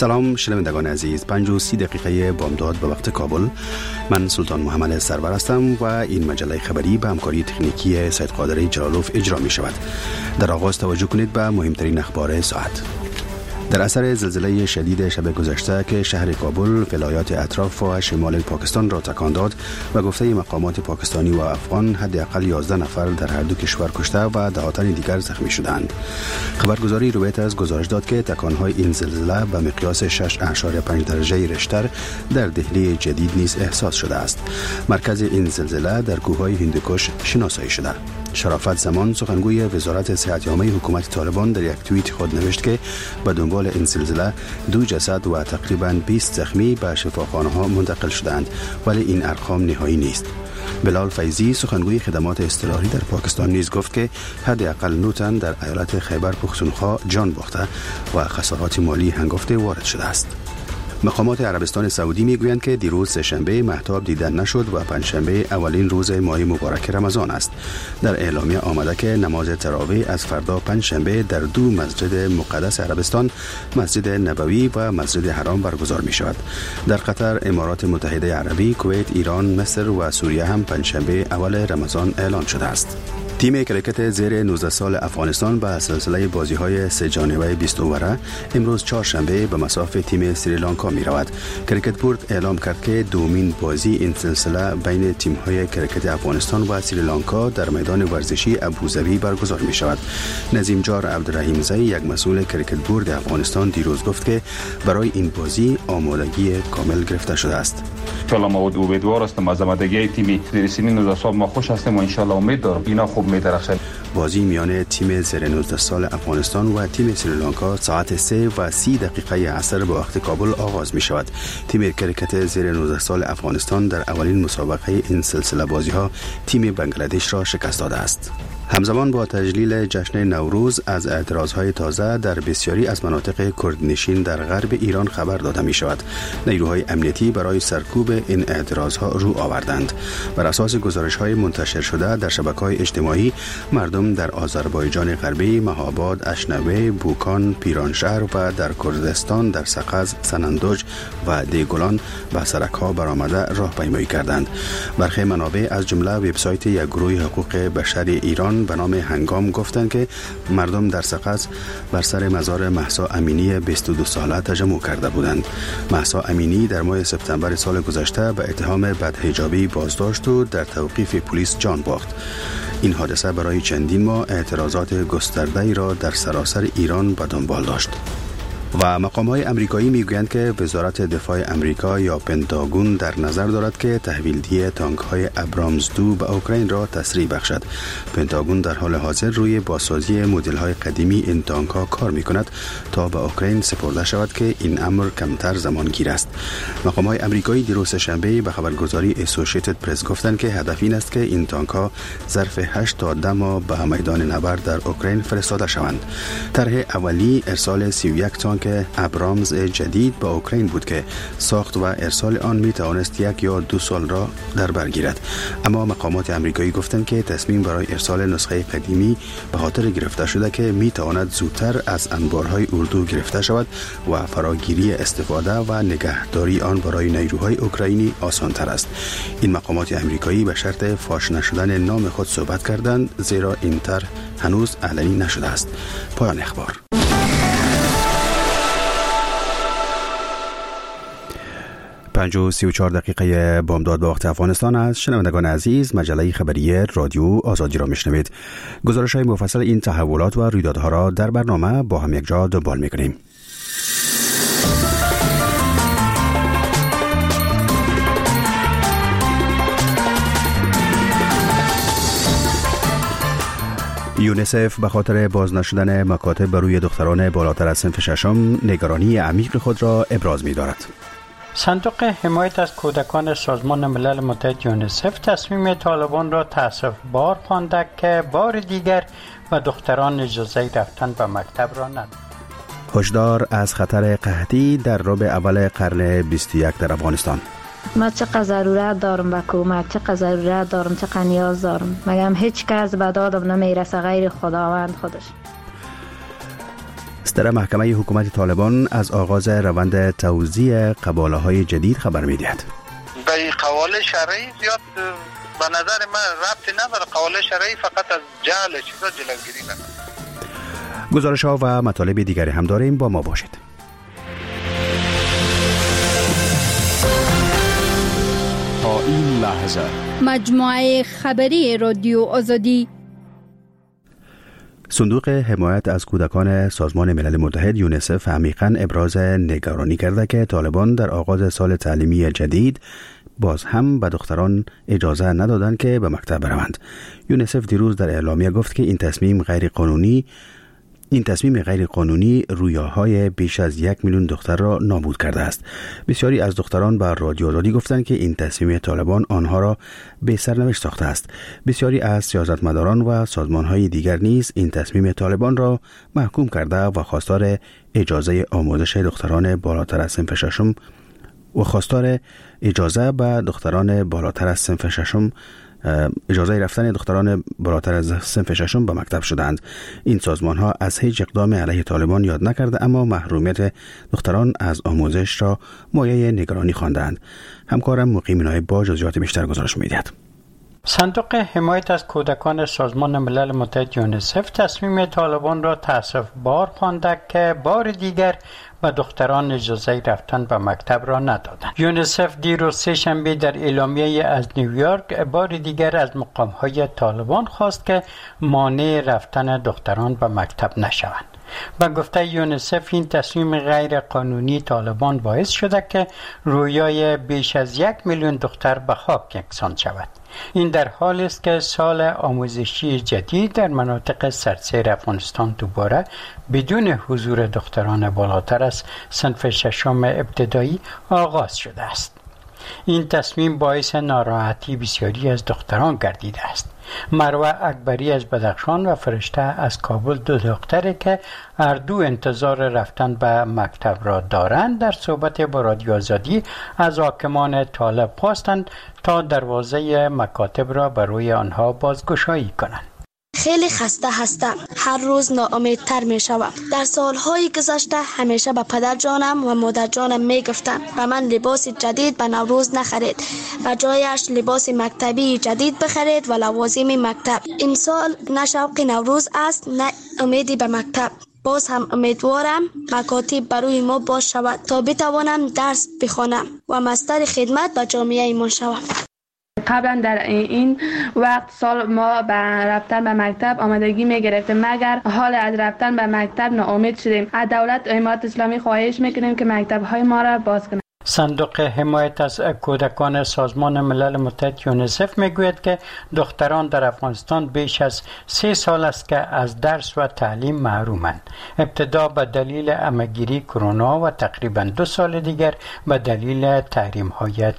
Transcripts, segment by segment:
سلام شنوندگان عزیز، 5:30 بامداد به وقت کابل. من سلطان محمد سرور هستم و این مجله خبری به همکاری تکنیکی سید قادر جلالوف اجرا می شود. در آغاز توجه کنید به مهمترین اخبار ساعت. در اثر زلزله شدید شب گذشته که شهر کابل، ولایات اطراف و شمال پاکستان را تکان داد و گفته مقامات پاکستانی و افغان حداقل 11 نفر در هر دو کشور کشته و دهاتن دیگر زخمی شدند. خبرگزاری رویترز گزارش داد که تکان‌های این زلزله به مقیاس 6.5 درجه ریشتر در دهلی جدید نیز احساس شده است. مرکز این زلزله در کوههای هندوکش شناسایی شده. شرافت زمان، سخنگوی وزارت صحت عامه حکومت طالبان، در یک توییت خود نوشت که به دنبال این زلزله 2 جسد و تقریباً 20 زخمی به شفاخانه‌ها منتقل شدند، ولی این ارقام نهایی نیست. بلال فیضی، سخنگوی خدمات اضطراری در پاکستان، نیز گفت که حداقل 9 تن در ایالت خیبر پختونخوا جان باخته و خسارات مالی هنگفته وارد شده است. مقامات عربستان سعودی میگویند که دیروز سه‌شنبه مهتاب دیدن نشد و پنجشنبه اولین روز ماه مبارک رمضان است. در اعلامیه آمده که نماز تراویح از فردا پنجشنبه در 2 مسجد مقدس عربستان، مسجد نبوی و مسجد حرام برگزار می شود. در قطر، امارات متحده عربی، کویت، ایران، مصر و سوریه هم پنجشنبه اول رمضان اعلان شده است. تیم کرکت زیر 19 سال افغانستان به سلسله بازی‌های 3 جانبه 20 اووره امروز چهارشنبه به مصاف تیم سریلانکا می رود. کرکت بورد اعلام کرد که دومین بازی این سلسله بین تیم‌های کرکت افغانستان و سریلانکا در میدان ورزشی ابوظبی برگزار می شود. نظیم جار عبدالرحیم زی، یک مسئول کرکت بورد افغانستان، دیروز گفت که برای این بازی آمادگی کامل گرفته شده است. انشالله ما امیدوار هستیم از آمادگی تیم زیر سن 19 سال ما خوش هستیم و انشالله امید دارم اینا خوب می‌درخشد. بازی میان تیم زیر 19 سال افغانستان و تیم سریلانکا ساعت 3:30 عصر به وقت کابل آغاز می شود. تیم کرکت زیر 19 سال افغانستان در اولین مسابقه این سلسله بازی ها تیم بنگلادش را شکست داده است. همزمان با تجلیل جشن نوروز، از اعتراضهای تازه در بسیاری از مناطق کردنشین در غرب ایران خبر داده می شود. نیروهای امنیتی برای سرکوب این اعتراضها رو آوردند. بر اساس گزارش‌های منتشر شده در شبکه‌های اجتماعی، مردم در آذربایجان غربی، مهاباد، اشنوه، بوکان، پیرانشهر و در کردستان در سقز، سنندج و دیگولان به سرک‌ها برآمده راهپیمایی کردند. برخی منابع از جمله وبسایت یک گروه حقوق بشر ایران به نام هنگام گفتند که مردم در سقز بر سر مزار مهسا امینی 22 ساله تجمع کرده بودند. مهسا امینی در ماه سپتامبر سال گذشته به اتهام بدحجابی بازداشت و در توقیف پلیس جان باخت. این حادثه برای چندین ماه اعتراضات گسترده‌ای را در سراسر ایران به دنبال داشت. و مقام‌های آمریکایی میگویند که وزارت دفاع آمریکا یا پنتاگون در نظر دارد که تحویل‌دهی تانک‌های ابرامز 2 به اوکراین را تسریع بخشد. پنتاگون در حال حاضر روی بازسازی مدل‌های قدیمی این تانک‌ها کار می‌کند تا به اوکراین سپرده شود که این امر کمتر زمانگیر است. مقام‌های آمریکایی دیروز شنبه به خبرگزاری اسوسییتد پرس گفتند که هدف این است که این تانک‌ها ظرف 8 تا 10 ماه به میدان نبرد در اوکراین فرستاده شوند. طرح اولی ارسال 31 تانک ابرامز جدید به اوکراین بود که ساخت و ارسال آن می توانست 1 یا 2 سال را در بر گیرد. اما مقامات آمریکایی گفتند که تصمیم برای ارسال نسخه قدیمی به خاطر گرفته شده که می تواند زودتر از انبارهای اردو گرفته شود و فراگیری استفاده و نگهداری آن برای نیروهای اوکراینی آسان تر است. این مقامات آمریکایی به شرط فاش نشدن نام خود صحبت کردند، زیرا این طرح هنوز علنی نشده است. پایان اخبار. 5:34 بامداد به وقت افغانستان است. شنوندگان عزیز، مجله خبری رادیو آزادی را میشنوید. گزارش‌های مفصل این تحولات و رویدادها را در برنامه با هم یک جا دنبال می‌کنیم. یونیسف به خاطر باز نشدن مکاتب بر روی دختران بالاتر از صنف ششم نگرانی عمیق خود را ابراز می‌دارد. صندوق حمایت از کودکان سازمان ملل متحد یونیسف تصمیم طالبان را تأسف‌بار خوانده که بار دیگر به دختران اجازه رفتن به مکتب را ندهند. هشدار از خطر قحطی در ربع اول قرن 21 در افغانستان. ما چقدر ضرورت دارم به کمک، چقدر ضرورت دارم، چقدر نیاز دارم. مگم هیچ کس به دادم نمیرسه غیر خداوند خودش. صدر محکمه حکومت طالبان از آغاز روند توزیع قباله‌های جدید خبر می‌دهد. به قواله شرعی زیاد به نظر من ربطی نداره. قواله شرعی فقط از جهل چیزا جلوگیری نکنه. گزارش‌ها و مطالب دیگری هم داریم، با ما باشید. تا این لحظه مجموعه خبری رادیو آزادی. صندوق حمایت از کودکان سازمان ملل متحد یونیسف عمیقاً ابراز نگرانی کرده که طالبان در آغاز سال تعلیمی جدید باز هم به دختران اجازه ندادند که به مکتب بروند. یونیسف دیروز در اعلامیه گفت که این تصمیم غیر قانونی رویاهای بیش از 1 میلیون دختر را نابود کرده است. بسیاری از دختران به رادیو آزادی گفتند که این تصمیم طالبان آنها را به سرنوشت ساخته است. بسیاری از سیاستمداران و سازمان‌های دیگر نیز این تصمیم طالبان را محکوم کرده و خواستار اجازه آموزش دختران بالاتر از صنف ششم و خواستار اجازه به دختران بالاتر از صنف ششم اجازه رفتن دختران بالاتر از صنف ششم به مکتب شدند. این سازمان ها از هیچ اقدام علیه طالبان یاد نکرده، اما محرومیت دختران از آموزش را مایه نگرانی خواندند. همکارم مقیم نایب با جزئیات بیشتر گزارش می‌دهد. صندوق حمایت از کودکان سازمان ملل متحد یونیسف تصمیم طالبان را تأسف‌بار خوانده که بار دیگر و دختران اجازه رفتن به مکتب را ندادند. یونیسف دیروز سه‌شنبه در اعلامیه از نیویورک بار دیگر از مقام‌های طالبان خواست که مانع رفتن دختران به مکتب نشوند. به گفته یونیسف این تصمیم غیر قانونی طالبان باعث شده که رویای بیش از 1 میلیون دختر به خاک یکسان شود. این در حالی است که سال آموزشی جدید در مناطق سراسر افغانستان دوباره بدون حضور دختران بالاتر از صنف ششم ابتدایی آغاز شده است. این تصمیم باعث ناراحتی بسیاری از دختران گردیده است. مروه اکبری از بدخشان و فرشته از کابل، دو دختری که هر دو انتظار رفتن به مکتب را دارند، در صحبت با رادیو آزادی از حاکمان طالب خواستند تا دروازه مکاتب را برای آنها بازگشایی کنند. خیلی خسته هستم. هر روز ناامیدتر می شوم. در سالهای گذشته همیشه به پدر جانم و مادر جانم می گفتم و من لباس جدید به نوروز نخرید و جایش لباس مکتبی جدید بخرید و لوازم مکتب. این سال نه شوق نوروز است نه امیدی به مکتب. باز هم امیدوارم مکاتب برای ما باز شود تا بتوانم درس بخوانم و مستر خدمت به جامعه ایمان شوم. قبلا در این وقت سال ما به رفتن به مکتب آمادگی می گرفتیم، مگر حال از رفتن به مکتب ناامید شدیم. از دولت امارت اسلامی خواهش میکنیم که مکتب های ما را باز کنند. صندوق حمایت از کودکان سازمان ملل متحد یونیسف میگوید که دختران در افغانستان بیش از 3 سال است که از درس و تعلیم محرومند. ابتدا به دلیل عمه‌گیری کرونا و تقریبا 2 سال دیگر به دلیل تحریم های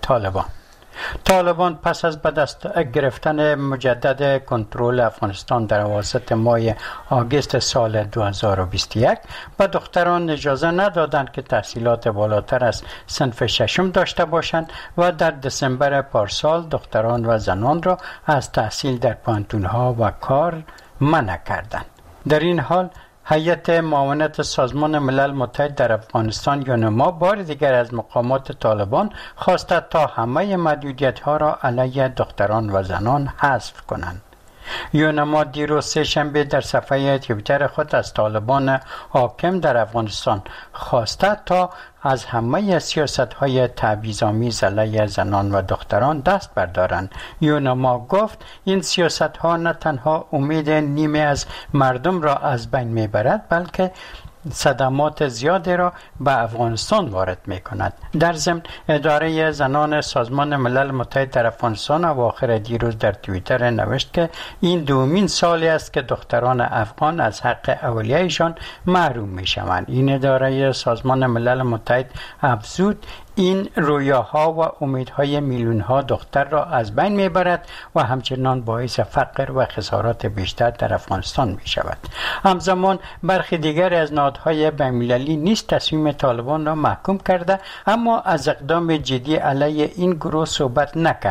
طالبان پس از به دست گرفتن مجدد کنترل افغانستان در اواسط ماه آگوست سال 2021 به دختران اجازه ندادند که تحصیلات بالاتر از صنف ششم داشته باشند و در دسامبر پارسال دختران و زنان را از تحصیل در پانتونها و کار منع کردند. در این حال هیئت معاونت سازمان ملل متحد در افغانستان یونما بار دیگر از مقامات طالبان خواسته تا همه محدودیت‌ها را علیه دختران و زنان حذف کنند. یونما دیروز سه‌شنبه در صفحه توییتر خود از طالبان حاکم در افغانستان خواسته تا از همه سیاست‌های تبعیض‌آمیز علیه زنان و دختران دست بردارند. یونما گفت این سیاست‌ها نه تنها امید نیمه از مردم را از بین می‌برد، بلکه صدمات زیادی را به افغانستان وارد می کند. در ضمن اداره زنان سازمان ملل متحد در افغانستان اواخر دیروز در توییتر نوشت که این دومین سالی است که دختران افغان از حق اولیه‌شان محروم می شوند. این اداره سازمان ملل متحد افزود این رویاها و امیدهای میلیون‌ها دختر را از بین میبرد و همچنان باعث فقر و خسارات بیشتر در افغانستان می شود. همزمان برخی دیگر از نهادهای بین‌المللی نیز تصمیم طالبان را محکوم کرده، اما از اقدام جدی علیه این گروه صحبت نکردند.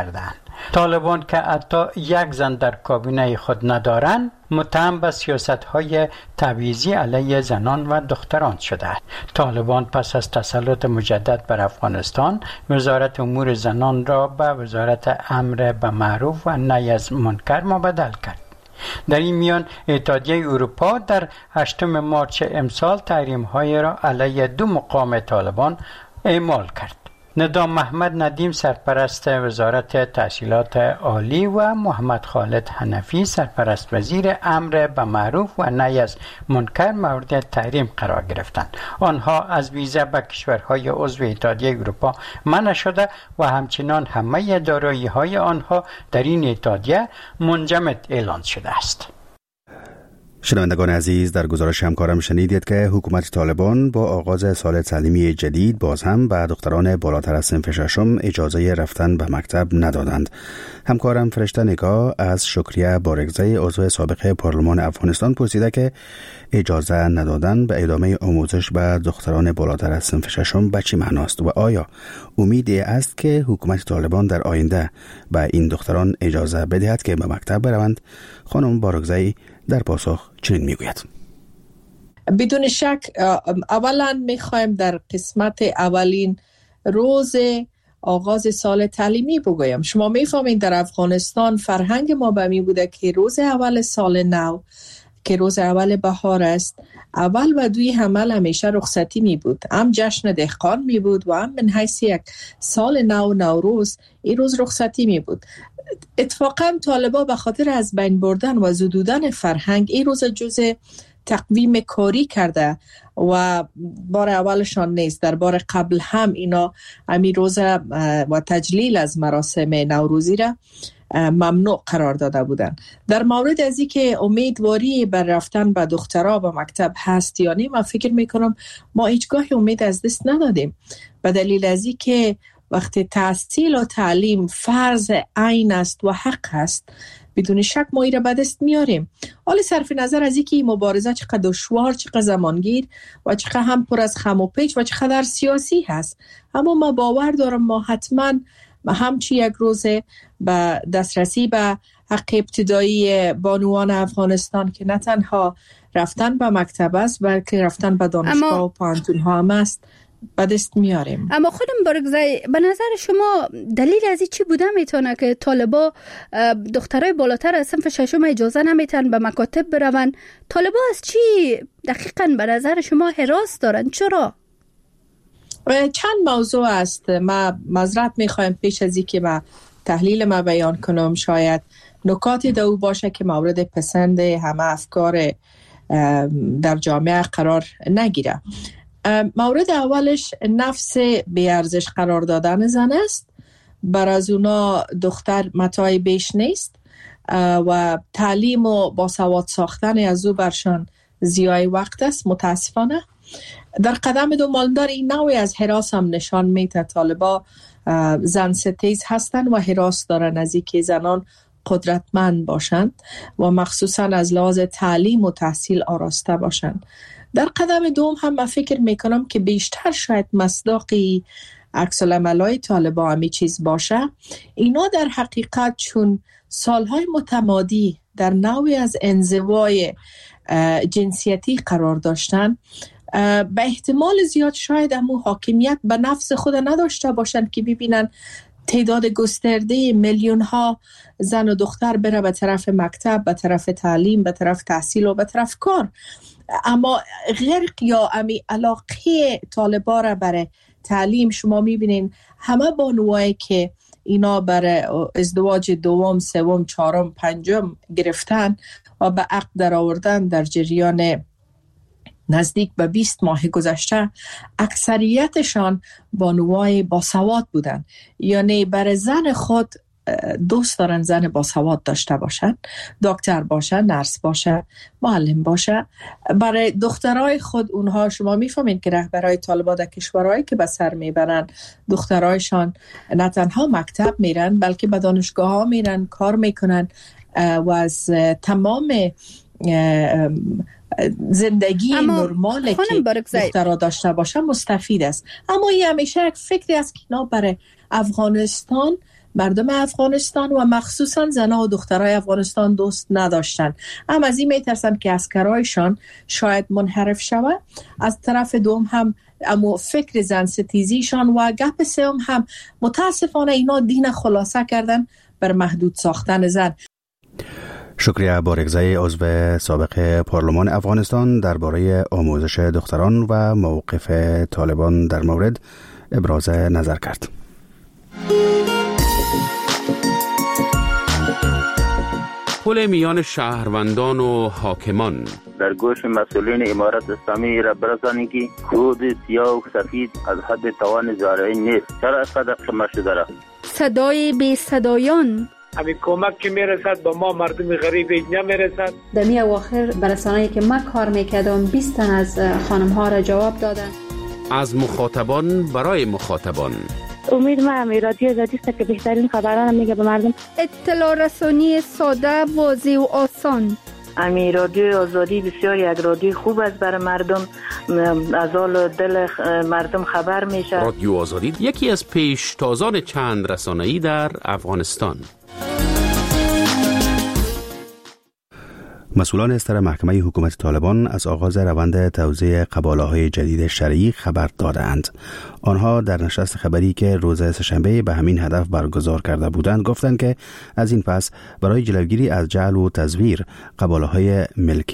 طالبان که حتی یک زن در کابینه خود ندارند متهم به سیاست‌های تبعیضی علیه زنان و دختران شده است. طالبان پس از تسلط مجدد بر افغانستان وزارت امور زنان را به وزارت امر به معروف و نهی از منکر مبدل کرد. در این میان اتحادیه اروپا در 8 مارس امسال تحریم‌های را علیه 2 مقام طالبان اعمال کرد. ندام محمد ندیم سرپرست وزارت تحصیلات عالی و محمد خالد حنفی سرپرست وزیر امر به معروف و نهی از منکر مورد تحریم قرار گرفتند. آنها از ویزا به کشورهای عضو اتحادیه اروپا منع شده و همچنان همه دارایی‌های آنها در این اتحادیه منجمد اعلان شده است. شنوندگان عزیز، در گزارش همکارم شنیدید که حکومت طالبان با آغاز سال تعلیمی جدید باز هم به دختران بالاتر از صنف ششم اجازه رفتن به مکتب ندادند. همکارم فرشته نگاه از شکریه بارگزی عضو سابق پارلمان افغانستان پرسیده که اجازه ندادن به ادامه آموزش به دختران بالاتر از صنف ششم به چه معناست و آیا امیدی است که حکومت طالبان در آینده به این دختران اجازه بدهد که به مکتب بروند؟ خانم بارگزی در پاسخ چنین میگوید: بدون شک اولا میخوایم در قسمت اولین روز آغاز سال تعلیمی بگویم. شما میفهمید در افغانستان فرهنگ ما به می بوده که روز اول سال نو که روز اول بهار است، اول و دوی حمل همیشه رخصتی می بود، هم جشن دهقان می بود و هم من حیث یک سال نو نوروز این روز رخصتی می بود. اتفاقا طالبا به خاطر از بین بردن و زدودن فرهنگ این روز جزء تقویم کاری کرده و بار اولشان نیست. در بار قبل هم اینا امی روز و تجلیل از مراسم نوروزی را ممنوع قرار داده بودند. در مورد از این که امیدواری بر رفتن به دخترها به مکتب هست یا نه، من فکر میکنم ما هیچگاه امید از دست ندادیم، به دلیل از این که وقتی تحصیل و تعلیم فرض عین است و حق است، بدون شک ما این را به دست میاریم. حالا صرف نظر از اینکه این مبارزه چقدر دشوار، چقدر زمانگیر و چقدر هم پر از خم و پیچ و چقدر سیاسی هست، اما ما باور دارم ما حتما همچی یک روز به دسترسی به حق ابتدایی بانوان افغانستان که نه تنها رفتن به مکتب است بلکه رفتن به دانشگاه و پانتون ها هم است به دست میاریم. اما خودم بارگزی، به نظر شما دلیل از این چی بوده میتونه که طالبا دخترای بالاتر از صنف ششم اجازه نمیتن به مکاتب برون؟ طالبا از چی دقیقاً به نظر شما هراس دارن؟ چرا؟ چند موضوع است. ما معذرت میخوایم پیش از این که ما تحلیل ما بیان کنم، شاید نکات دو باشه که مورد پسند همه افکار در جامعه قرار نگیره. مورد اولش نفس بیارزش قرار دادن زن است. بر از اونا دختر متاع بیش نیست و تعلیم و باسواد ساختن از او برشان ضیاع وقت است. متاسفانه در قدم دو مالدار این نوعی از هراس هم نشان میده. طالبا زن ستیز هستند و هراس دارن از اینکه زنان قدرتمند باشند و مخصوصا از لحاظ تعلیم و تحصیل آراسته باشند. در قدم دوم هم من فکر میکنم که بیشتر شاید مصداقی عکس العملای طالبا همی چیز باشه. اینا در حقیقت چون سالهای متمادی در نوعی از انزوای جنسیتی قرار داشتن، به احتمال زیاد شاید همون حاکمیت به نفس خود نداشته باشند که ببینن تعداد گسترده میلیون ها زن و دختر بره به طرف مکتب، به طرف تعلیم، به طرف تحصیل و به طرف کار. اما غرق یا امی علاقه طالبا را برای تعلیم شما میبینین همه بانوایی که اینا برای ازدواج دوم، سوم، چهارم، پنجم گرفتن و به عقد در آوردن در جریان نزدیک به 20 ماه گذشته، اکثریتشان بانوای باسواد بودن. یعنی برای زن خود دوست دارن زن باسواد داشته باشن، دکتر باشه، نرس باشه، معلم باشه. برای دخترای خود اونها شما میفهمین که رهبرای طالبان در کشورهایی که به سر میبرن دخترایشان نه تنها مکتب میرن بلکه به دانشگاه ها میرن، کار میکنن و از تمام زندگی نرماله که دخترها داشته باشه مستفید است. اما این همیشه یک فکری است که اینا برای افغانستان مردم افغانستان و مخصوصا زنها و دخترای افغانستان دوست نداشتن. هم از این میترسن که عسکرایشان شاید منحرف شود. از طرف دوم هم اما فکر زن ستیزیشان و گپ سوم هم متاسفانه اینا دین خلاصه کردن بر محدود ساختن زن. شکریه بارگزای عضو سابق پارلمان افغانستان درباره آموزش دختران و موقف طالبان در مورد ابراز نظر کرد. پل میان شهروندان و حاکمان در گوش مسئولین امارت اسلامی را برسانید که کود سیاه و سفید از حد توان زارعی نیست. چرا اینقدر شما شده را؟ صدای بی صدایان، همین کمک که میرسد با ما مردم غریب نمیرسد. در می اواخر برسانه‌ای که من کار میکردم 20 تن از خانم ها را جواب دادن. از مخاطبان برای مخاطبان. امید ما رادیو آزادی است که بهترین خبران میگه به مردم. اطلاع رسانی ساده، واضح و آسان. امی رادیو آزادی بسیار یک رادیو خوب است برای مردم، از حال دل مردم خبر میشه. رادیو آزادی یکی از پیشتازان چند رسانه‌ای در افغانستان. مسئولان استر محکمه حکومت طالبان از آغاز روند توزیع قباله‌های جدید شرعی خبر دادند. آنها در نشست خبری که روز سه‌شنبه به همین هدف برگزار کرده بودند گفتند که از این پس برای جلوگیری از جعل و تزویر قباله‌های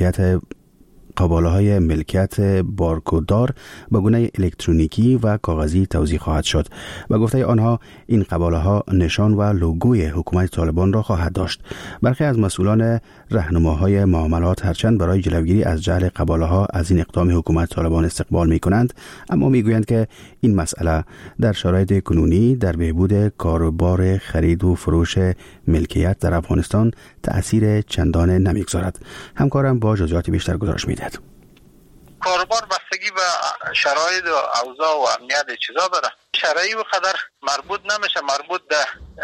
ملکیت بارکوددار به گونه الکترونیکی و کاغذی توزیع خواهد شد. و گفته آنها این قباله‌ها نشان و لوگوی حکومت طالبان را خواهد داشت. برخی از مسئولان راهنماهای معاملات هرچند برای جلوگیری از جعل قباله‌ها از این اقدام حکومت طالبان استقبال می‌کنند، اما می‌گویند که این مسئله در شرایط کنونی در بهبود کاروبار خرید و فروش ملکیت در افغانستان تأثیر چندان نمی‌گذارد. همکارم با جزئیات بیشتر گزارش می‌دهد. کاروبار بستگی به شرایط و اوضاع و امنیت چیزا داره. شرعی و قدر مربوط نمیشه، مربوط به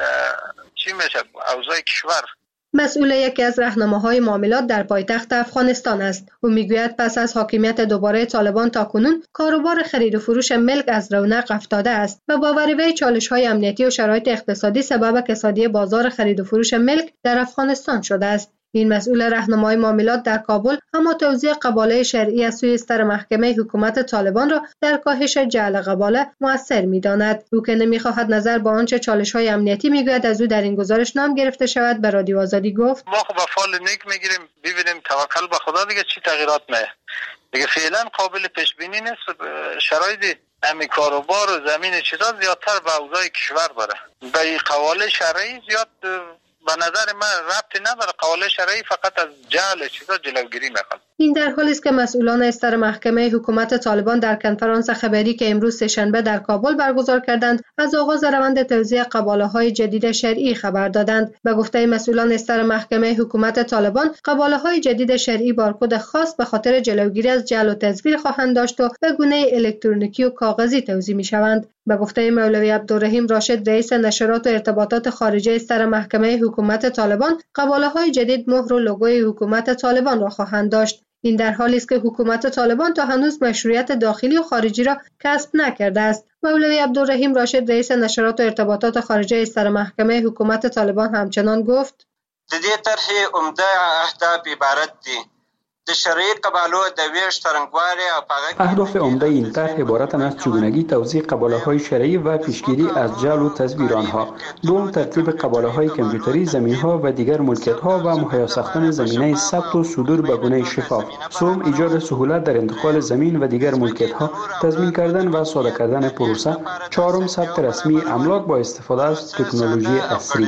چی میشه؟ اوضاع کشور. مسئول یکی از راهنماهای معاملات در پایتخت افغانستان است. او میگوید پس از حاکمیت دوباره طالبان تاکنون کاروبار خرید و فروش ملک از رونق افتاده است و باور وی چالش‌های امنیتی و شرایط اقتصادی سبب کسادی بازار خرید و فروش ملک در افغانستان شده است. این مسئول راهنمای معاملات در کابل اما توزیع قباله شرعی از سوی استر محکمه حکومت طالبان را در کاهش جعل قباله مؤثر می‌داند. او که نمی‌خواهد نظر به آنچه چالش‌های امنیتی می‌گوید از او در این گزارش نام گرفته شود به رادیو آزادی گفت: ما خب فعال نیک می‌گیریم، ببینیم توکل به خدا دیگه چی تغییرات میاد. دیگه فعلا قابل پیش بینی نیست. شرایط همین کاروبار و زمین چیزا زیادتر به اوضاع کشور داره. به قواله شرعی زیاد به نظر من ربطی نداره. قواله شرعی فقط از جعل چیزا جلوگیری میکنه. این در حالی است که مسئولان استر محکمه حکومت طالبان در کنفرانس خبری که امروز سه‌شنبه در کابل برگزار کردند از آغاز روند توزیع قباله‌های جدید شرعی خبر دادند. به گفته مسئولان استر محکمه حکومت طالبان قباله‌های جدید شرعی بارکد خاص به خاطر جلوگیری از جعل و تزویر خواهند داشت و به گونه الکترونیکی و کاغذی توزیع می‌شوند. به گفته مولوی عبدالرحیم راشد رئیس نشرات و ارتباطات خارجه استر محکمه حکومت طالبان قباله‌های جدید مهر و لوگوی حکومت طالبان را خواهند داشت. این در حالی است که حکومت طالبان تا هنوز مشروعیت داخلی و خارجی را کسب نکرده است. مولوی عبدالرحیم راشد رئیس نشرات و ارتباطات خارجه استر محکمه حکومت طالبان همچنان گفت: د دې طرحې عمده اهداف عبارت دي د شرعي قبالو د ویش څرنګوالي او اهداف عمده این طرح عبارتند از چگونگی توزیع قباله‌های شرعی و پیشگیری از جعل و تزویر آنها. دوم ترتیب قباله‌های کامپیوتری، زمین‌ها و دیگر ملکیت‌ها و مهیا ساختن زمینه ثبت و صدور به گونه شفاف. سوم ایجاد سهولت در انتقال زمین و دیگر ملکیت‌ها، تضمین کردن و ساده کردن پروسه. چهارم ثبت رسمی املاک با استفاده از تکنولوژی عصری.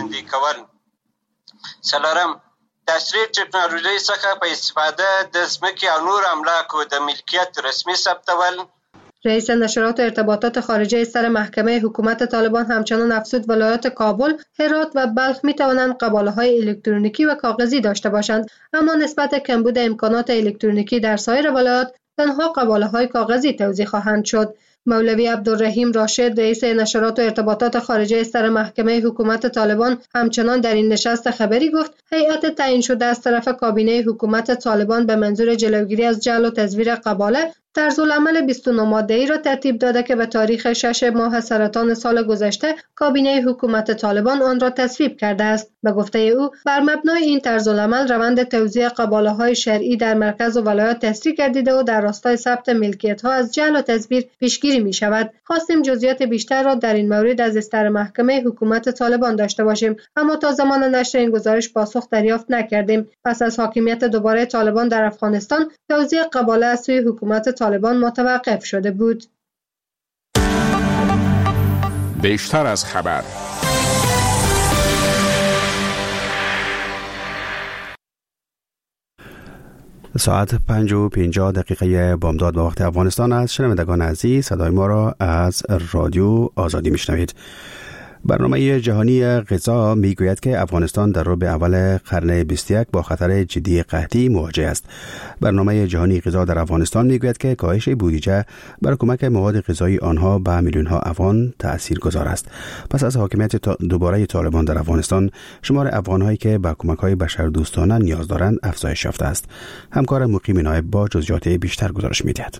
سلام تشریح ټکنالوژي څخه په استفاده د ځمکې او نور املاکو د ملکیت رسمي ثبتول. رئیس نشرات و ارتباطات خارجه استر محکمه حکومت طالبان همچنان افزود ولایات کابل، هرات و بلخ می توانند قباله‌های الکترونیکی و کاغذی داشته باشند، اما نسبت کمبود امکانات الکترونیکی در سایر ولایات تنها قباله‌های کاغذی توزیع خواهند شد. مولوی عبدالرحیم راشد رئیس نشرات و ارتباطات خارجه استر محکمه حکومت طالبان همچنان در این نشست خبری گفت هیئت تعیین شده از طرف کابینه حکومت طالبان به منظور جلوگیری از جعل و تزویر قباله طرزالعمل 29 ماده‌ای را ترتیب داده که به تاریخ 6 ماه سرطان سال گذشته کابینه حکومت طالبان آن را تصویب کرده است. به گفته او بر مبنای این طرزالعمل روند توزیع قباله‌های شرعی در مرکز و ولایات تسریع گردیده و در راستای ثبت ملکیت‌ها از جعل و تزویر پیشگیری می‌شود. خواستیم جزئیات بیشتر را در این مورد از استر محکمه حکومت طالبان داشته باشیم، اما تا زمان نشر این گزارش پاسخ دریافت نکردیم. پس از حاکمیت دوباره طالبان در افغانستان، توزیع قباله از سوی حکومت طالبان متوقف شده بود. بیشتر از خبر. ساعت 5:50 بامداد به وقت افغانستان است. شنوندگان عزیز، صدای ما را از رادیو آزادی میشنوید. برنامه جهانی غذا میگوید که افغانستان در ربع اول قرن 21 با خطر جدی قحطی مواجه است. برنامه جهانی غذا در افغانستان میگوید که کاهش بودجه برای کمک مواد غذایی آنها به میلیون‌ها افغان تاثیرگذار است. پس از حاکمیت دوباره طالبان در افغانستان، شمار افغان‌هایی که به کمک‌های بشردوستانه نیاز دارند افزایش یافته است. همکار مقیم نایب با جزئیات بیشتر گزارش می‌دهد.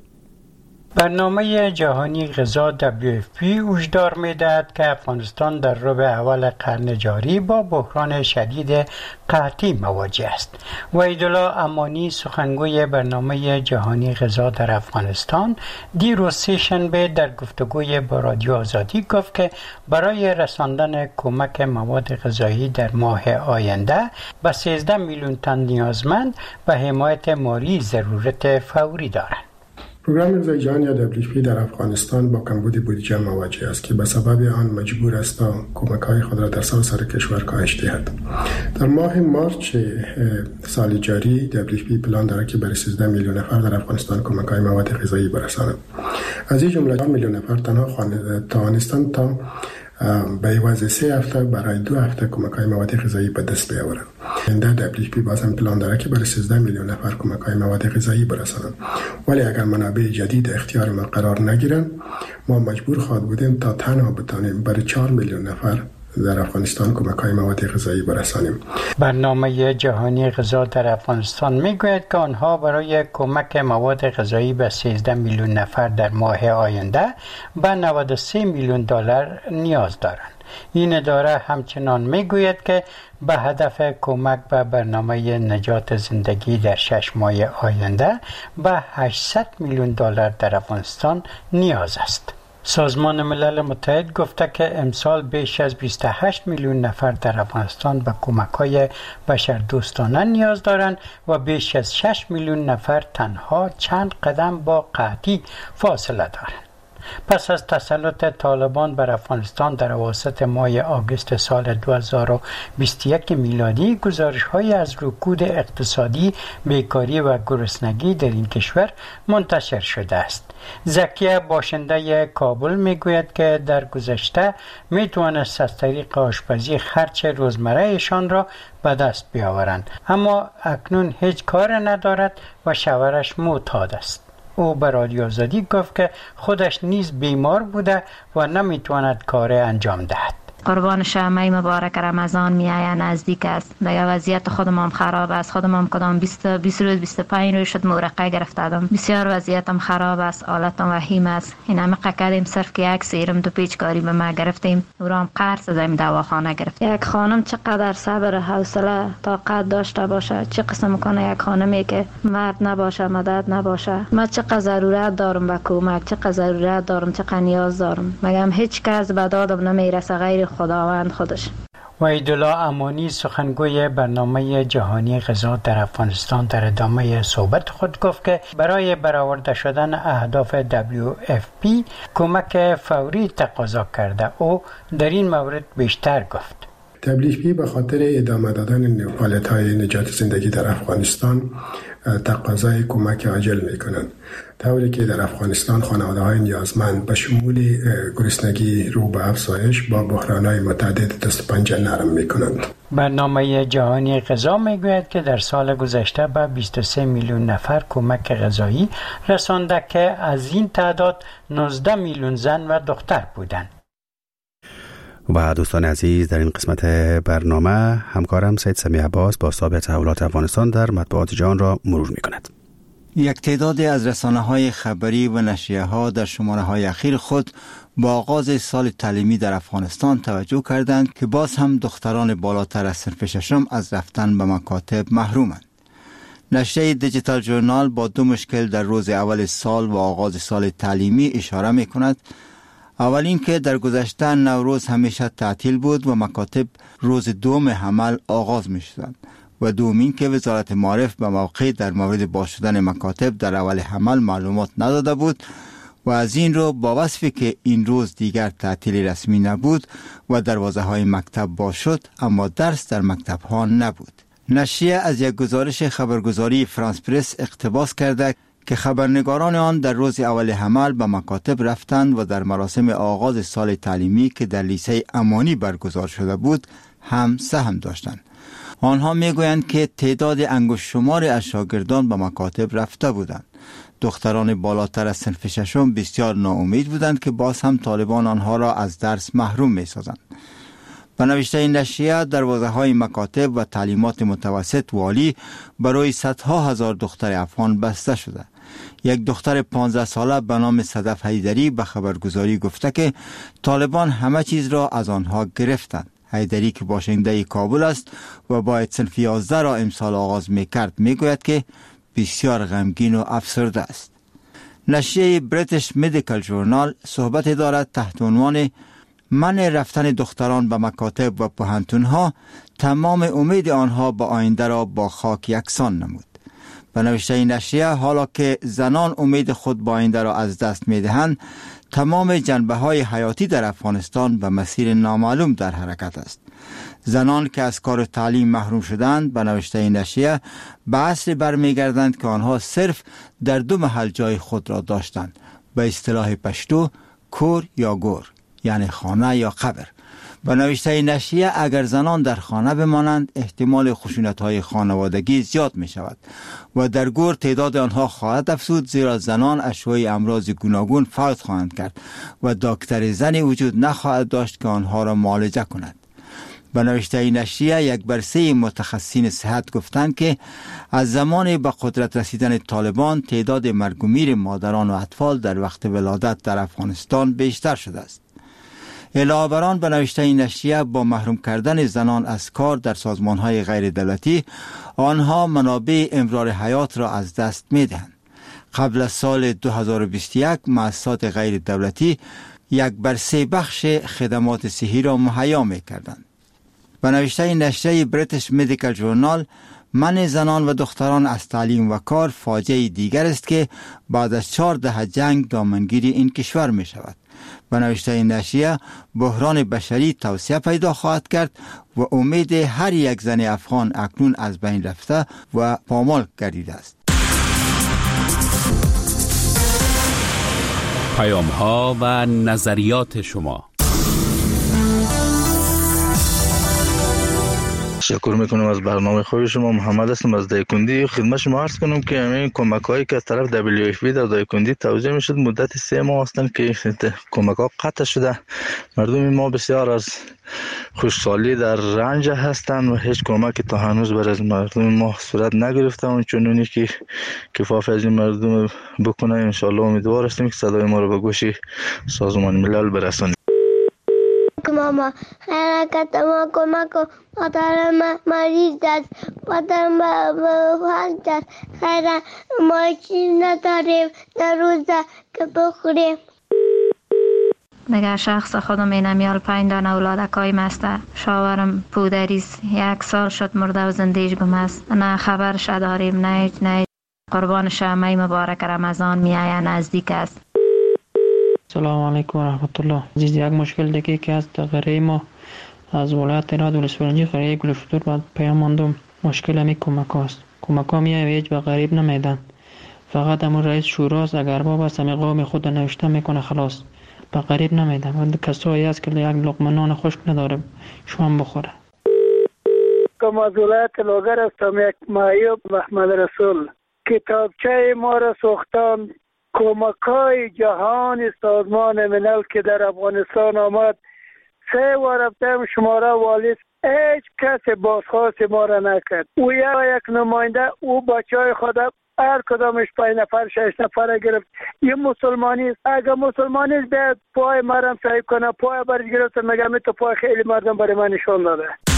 برنامه جهانی غذا WFP هشدار می‌دهد که افغانستان در ربع اول قرن جاری با بحران شدید قحطی مواجه است. وحیدالله امانی، سخنگوی برنامه جهانی غذا در افغانستان، دیروز سه‌شنبه در گفتگوی با رادیو آزادی گفت که برای رساندن کمک مواد غذایی در ماه آینده به 13 میلیون تن نیازمند به حمایت مالی ضرورت فوری دارند. پروگرام غذای جهانی یا WFP در افغانستان با کمبود بودجه مواجه است که به سبب آن مجبور است تا کمک‌های خود را در سراسر کشور کاهش دهد. در ماه مارچ سال جاری WFP پلان دارد که برای 13 میلیون نفر در افغانستان کمک‌های مواد غذایی برساند. از این جمله 4 میلیون نفر تنها توانستند تا به عوض 3 هفته برای 2 هفته کمک‌های مواد غذایی به دست بیاورند. در WFP بازم پلان دارد که برای 13 میلیون نفر کمک‌های مواد غذایی برسانند. ولی اگر منابع جدید اختیار ما قرار نگیرند، ما مجبور خواهد بودیم تا تنها بتانیم برای 4 میلیون نفر در افغانستان کمک‌های مواد غذایی برسانیم. برنامه جهانی غذا در افغانستان میگوید که آنها برای کمک مواد غذایی به 13 میلیون نفر در ماه آینده به 93 میلیون دلار نیاز دارند. این اداره همچنان میگوید که به هدف کمک به برنامه نجات زندگی در 6 ماه آینده به 800 میلیون دلار در افغانستان نیاز است. سازمان ملل متحد گفته که امسال بیش از 28 میلیون نفر در افغانستان به کمک‌های بشردوستانه نیاز دارند و بیش از 6 میلیون نفر تنها چند قدم با قحطی فاصله دارند. پس از تسلط طالبان بر افغانستان در اواسط ماه آگوست سال 2021 میلادی، گزارش‌های از رکود اقتصادی، بیکاری و گرسنگی در این کشور منتشر شده است. زکیه، باشنده کابل، میگوید که در گذشته میتوانست از طریق آشپزی خرج روزمره‌شان را به دست بیاورند، اما اکنون هیچ کار ندارد و شوهرش معتاد است. او به رادیو آزادی گفت که خودش نیز بیمار بوده و نمیتواند کار انجام دهد. قربان شمع مبارک رمضان میآید، نزدیک است. دیگه وضعیت خودم هم خراب است. خودم هم کدام 20 روز 25 روز شد مورقه گرفتم. بسیار وضعیتم خراب است. حالتم وخیم است. این همه قکدیم صرف که یک سیرم تو پیچکاری به ما گرفتیم. اورام قرض از این دواخانه گرفت. یک خانم چقدر صبر، حوصله، طاقت داشته باشه، چه قسم کنه یک خانمی که مرد نباشه، مدد نباشه. ما چقدر ضرورت دارم به کمک، چقدر ضرورت دارم، چقدر نیاز دارم. مگم هیچ کس به دادم نمیرسه غیر خداوند خودش. وحیدالله امانی، سخنگوی برنامه جهانی غذا در افغانستان، در ادامه صحبت خود گفت که برای برآورده شدن اهداف WFP کمک فوری تقاضا کرده. او در این مورد بیشتر گفت. WFP به خاطر ادامه دادن فعالیت‌های نجات زندگی در افغانستان تقاضای کمک عاجل می‌کنند، طوری که در افغانستان خانواده‌های نیازمند به شمول گرسنگی رو به افزایش با بحران‌های متعدد دست پنجه نرم می‌کنند. برنامه جهانی غذا میگوید که در سال گذشته به 23 میلیون نفر کمک غذایی رسانده که از این تعداد 19 میلیون زن و دختر بودند. و دوستان عزیز، در این قسمت برنامه همکارم سید سمیع عباس با حساب تحولات افغانستان در مطبوعات جهان را مرور می کند. یک تعدادی از رسانه‌های خبری و نشریه‌ها در شماره‌های اخیر خود با آغاز سال تعلیمی در افغانستان توجه کردند که باز هم دختران بالاتر از صنف ششم از رفتن به مکاتب محرومند. نشریه دیجیتال ژورنال با دو مشکل در روز اول سال و آغاز سال تعلیمی اشاره می کند. اولین که در گذشته نوروز همیشه تعطیل بود و مکاتب روز دوم حمل آغاز می شدند و دومین که وزارت معارف به موقع در مورد باز شدن مکاتب در اول حمل معلومات نداده بود و از این رو با وصفی که این روز دیگر تعطیل رسمی نبود و دروازه های مکتب باز شد اما درس در مکتب ها نبود. نشریه از یک گزارش خبرگزاری فرانس پرس اقتباس کرده که خبرنگاران آن در روز اول حمل به مکاتب رفتند و در مراسم آغاز سال تعلیمی که در لیسه امانی برگزار شده بود هم سهم داشتند. آنها میگویند که تعداد انگشت شماری از شاگردان به مکاتب رفته بودند. دختران بالاتر از صنف ششم بسیار ناامید بودند که باز هم طالبان آنها را از درس محروم می‌سازند. به نوشته این نشریه دروازه‌های مکاتب و تعلیمات متوسط والی برای صدها هزار دختر افغان بسته شده. یک دختر 15 ساله به نام صدف حیدری به خبرگزاری گفته که طالبان همه چیز را از آنها گرفتند. حیدری که باشنده کابل است و باید صنف 11 را امسال آغاز می‌کرد میگوید که بسیار غمگین و افسرده است. نشریه بریتیش مدیکال ژورنال صحبت دارد تحت عنوان منع رفتن دختران به مکاتب و پوهنتون‌ها تمام امید آنها به آینده را با خاک یکسان نمود. به نوشته این نشریه حالا که زنان امید خود به آینده را از دست می‌دهند، تمام جنبه‌های حیاتی در افغانستان به مسیر نامعلوم در حرکت است. زنان که از کار و تعلیم محروم شدند به نوشته این نشریه به عصری برمیگردند که آنها صرف در دو محل جای خود را داشتند، به اصطلاح پشتو کور یا گور، یعنی خانه یا قبر. به نوشته این نشریه اگر زنان در خانه بمانند احتمال خشونت‌های خانوادگی زیاد می شود و در گور تعداد آنها خواهد افزود، زیرا زنان از شیوع امراض گوناگون فوت خواهند کرد و دکتر زنی وجود نخواهد داشت که آنها را معالجه کند. به نوشته این نشریه یک بررسی متخصصین صحت گفتند که از زمان به قدرت رسیدن طالبان تعداد مرگ و میر مادران و اطفال در وقت ولادت در افغانستان بیشتر شده است. علاوه بر آن به نوشته این نشریه با محروم کردن زنان از کار در سازمان‌های غیر دولتی آنها منابع امرار حیات را از دست می‌دهند. قبل از سال 2021 مؤسسات غیر دولتی یک بر 3 بخش خدمات صحی را مهیا می‌کردند. به نوشته این نشریه بریتیش مدیکال ژورنال منع زنان و دختران از تعلیم و کار فاجعه دیگر است که بعد از 4 دهه جنگ دامنگیری این کشور می شود. به نوشته این نشریه بحران بشری توسعه پیدا خواهد کرد و امید هر یک زن افغان اکنون از بین رفته و پامال گردیده است. پیام‌ها و نظریات شما. تشکر میکنم از برنامه خوب شما. محمد هستم از دایکندی. خدمت شما عرض کنم که همین کمک‌هایی که از طرف WFP در دایکندی توزیع میشد مدت 3 ماه هستند که کمک‌ها قطع شده. مردم ما بسیار از خوشحالی در رنج هستند و هیچ کمکی تا هنوز بر از مردم ما صورت نگرفته و چنونی که کفاف از این مردم بکنه. ان شاء الله امیدوار هستیم که صدای ما رو به گوش سازمان ملل برسانیم. ماما حرکت ما کمک کن. مادر مریض است. مادر فلج است. خیلی ما چیز نداریم در روزه که بخوریم. دیگه شخص خودم اینمیال 5 دانه اولادکای مسته. شاورم پودریست. 1 سال شد مرده و زندگیش گم است. نه خبرش داریم نه قربان شمعه مبارک رمضان میآید نزدیک است. سلام علیکم و رحمت الله. عزیز، یک مشکل دیگه که از غریب ما از ولایت هرات ولسوالی قریه گلفتور بعد پیام ماندم. مشکل می کمک هست. کمک ها میای هیچ به غریب نمیدن. فقط همون رئیس شوراست اگر باب است همی قوم خود نوشته میکنه خلاص. به غریب نمیدن. و کسایی هست که یک لقمه نان خشک نداره شما بخوره. کم از ولایت لوگر هستم. یک معیوب محمد رسول. کتابچه ما را ساختن. کمک‌های جهان سازمان ملل که در افغانستان آمد 3 بار رفتم شماره والی هیچ کس بازخواست ما را نکرد. او یک نماینده او بچهای خود هر کدامش 5 نفر 6 نفر گرفت. یه مسلمانی است، اگر مسلمانی است بیاد پای مرم صحیح کنه، پای برش گرفت، مگه تو پای خیلی مردم برای من نشان داده.